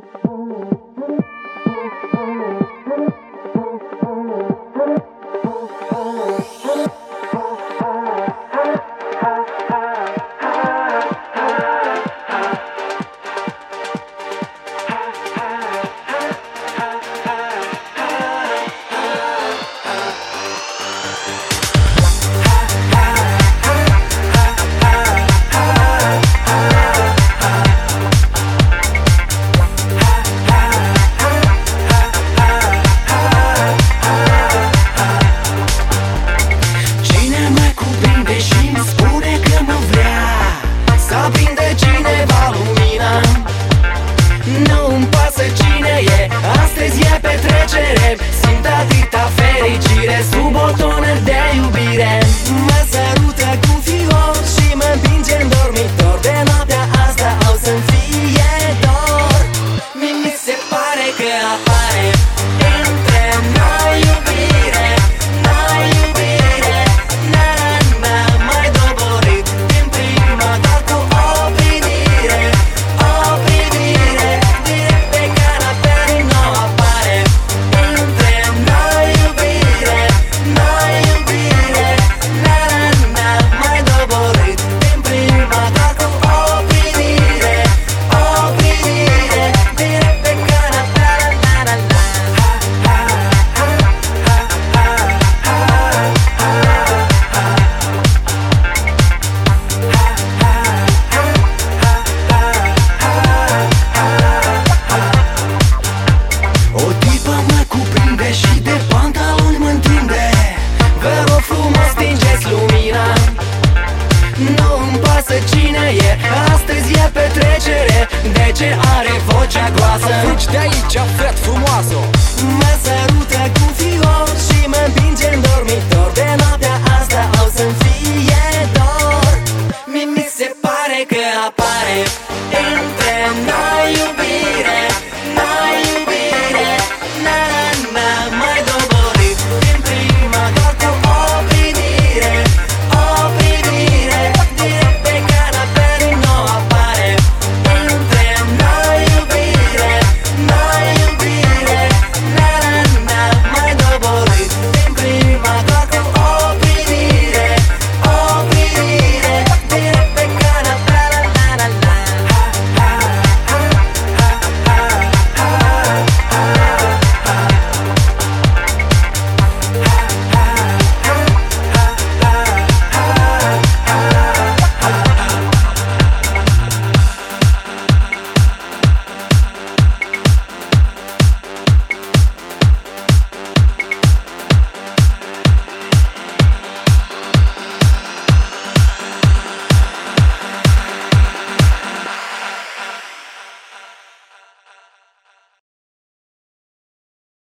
Simt atâta fericire sub o tonă de iubire. Mă sărută cu fior și mă împinge în dormitor. De noaptea asta o să-mi fie dor. Mi se pare că apare între noi iubire, noi iubire. Na-na-na, mai doborât din prima, doar cu o privire, o privire. Direct pe canapea nou apare între noi iubire, noi iubire. Na-na-na, mai doborât din prima, doar cu o privire, o privire. Direct pe canapea, na-na-na. O tipă mă cuprinde și de pantaloni mă întinde. Vă rog frumos, stingeți lumina. Nu-mi pasă cine e, astăzi e petrecere. De ce are vocea groasă? Fugi de aici, fret frumoasă. Mă sărută cu fior și mă împinge